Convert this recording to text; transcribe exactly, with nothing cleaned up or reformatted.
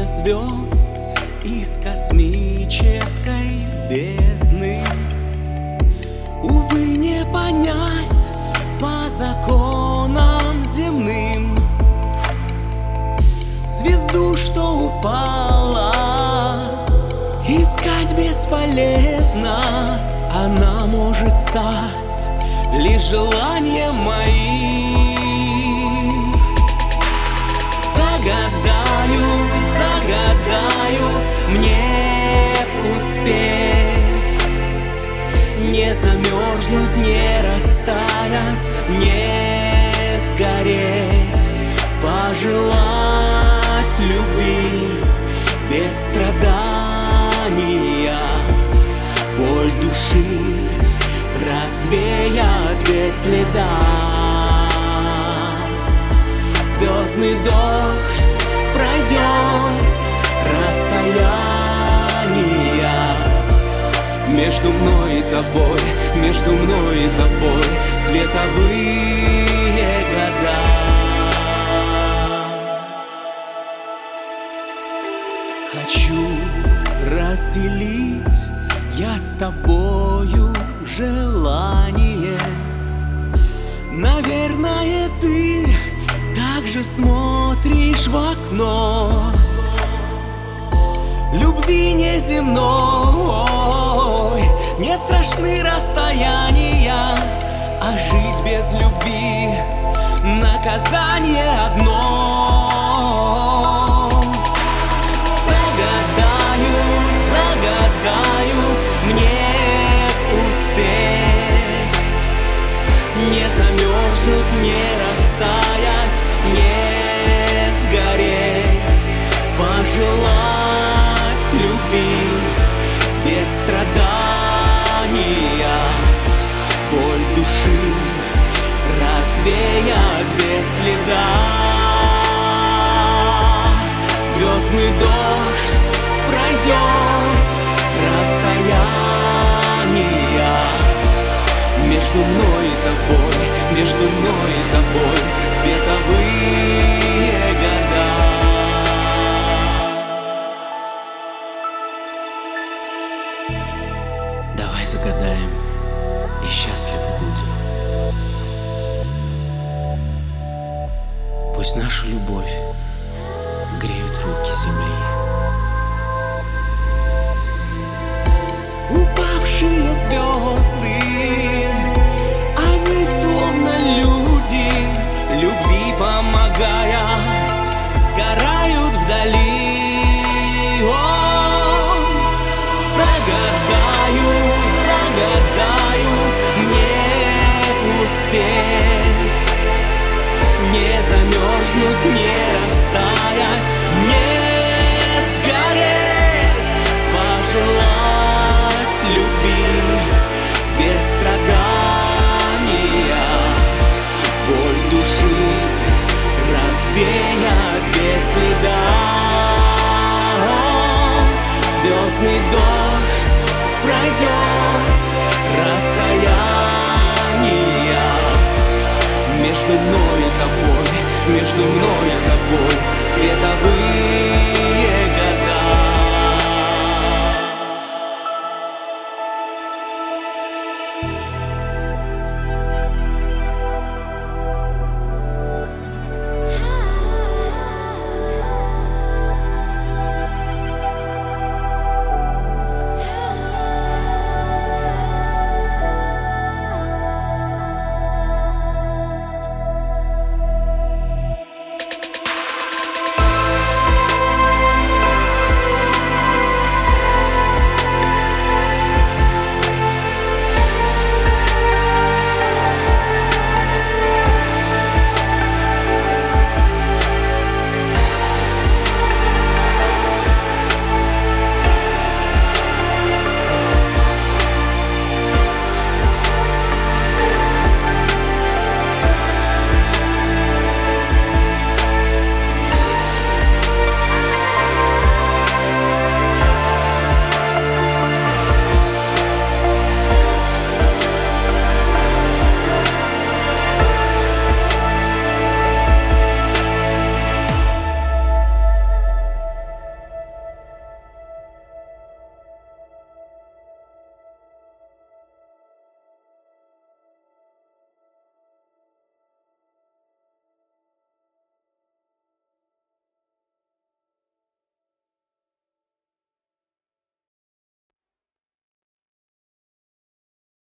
звезд из космической бездны. Увы, не понять по законам земным звезду, что упала, искать бесполезно. Она может стать лишь желанием моим. Загадаю, загадаю, мне б успеть не замерзнуть, не растаять, не сгореть, пожелать любви без страдания, боль души развеять без следа. Звездный дождь пройдет расстояния между мной и тобой, между мной и тобой световые года. Хочу разделить я с тобою желание. Наверное, ты также смотришь в окно. Любви неземной не страшны расстояния, а жить без любви наказание одно. Загадаю, загадаю, мне успеть не замерзнуть, не растаять, не сгореть, пожелать любви без страдания, боль души развеять без следа. Звездный дождь пройдет расстояния между мной и тобой, между мной и тобой световые года. Давай загадаем и счастливы будем. Пусть нашу любовь греют руки земли. Упавшие звезды, они словно люди, любви помогая, сгорают вдали. О, загадаю, загадаю, мне б успеть не замерзнуть, не растаять, не сгореть, пожелать любви без страдания, боль души развеять без следа. Звездный дождь пройдет расстояния между мной и тобой, между мной и тобой световые